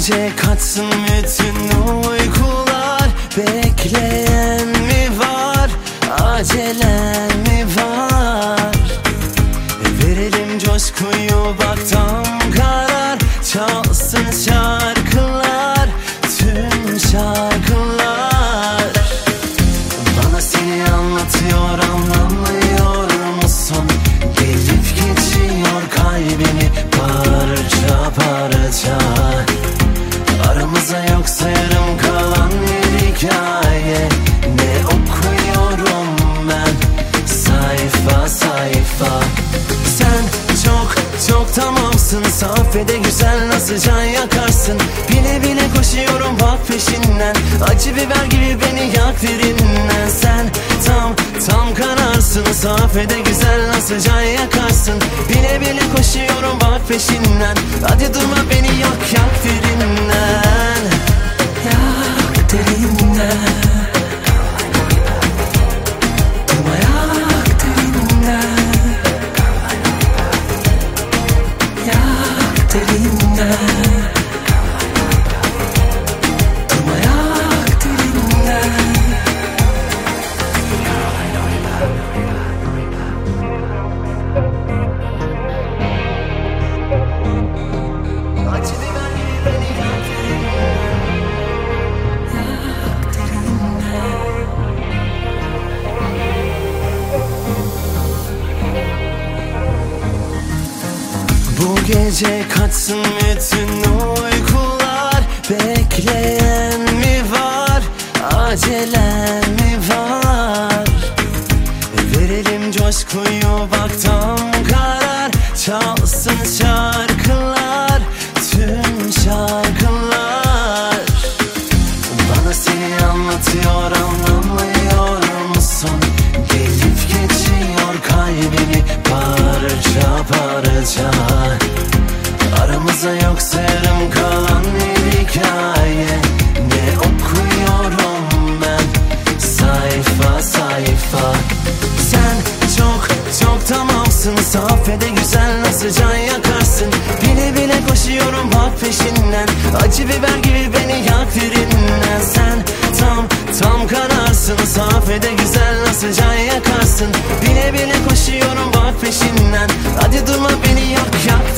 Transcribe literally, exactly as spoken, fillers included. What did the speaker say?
gece kaçsın bütün uykular. Bekleyen mi var, acelen mi var? Verelim coşkuyu, bak tam karar. Çalsın şarkılar, tüm şarkılar. Bana seni anlatıyor, anlamıyor musun? Gelip geçiyor kalbimi parça parça. Aramıza yoksa yarım kalan bir hikaye. Ne okuyorum ben sayfa sayfa. Sen çok çok tamamsın, saf ve de güzel, nasıl can yakarsın. Bile bile koşuyorum bak peşinden, acı biber gibi beni yak derinden. Sen tam tam kanarsın, saf ve de güzel, nasıl can yakarsın. Bile bile koşuyorum bak peşinden, hadi durma beni yak yak derinden. Yak derinden. Durma yak derinden. Yak derinden. Durma yak derinden. Acı biber gibi beni yak derinden. Yak derinden. Bu gece kaçsın bütün uykular. Bekleyen mi var, acelen mi var? Verelim coşkuyu, bak tam karar. Çalsın şarkılar, tüm şarkılar. Bana seni anlatıyor, anlamıyor musun? Gelip geçiyor kalbimi parça parça. Aramıza yoksa yarım kalan bir hikaye. Ne okuyorum ben sayfa sayfa. Sen çok çok tamamsın, saf ve de güzel, nasıl can yakarsın. Bile bile koşuyorum bak peşinden, acı biber gibi beni yak derinden. Sen tam tam kanarsın, saf ve de güzel, nasıl can yakarsın. Bile bile koşuyorum bak peşinden, hadi durma beni yak yak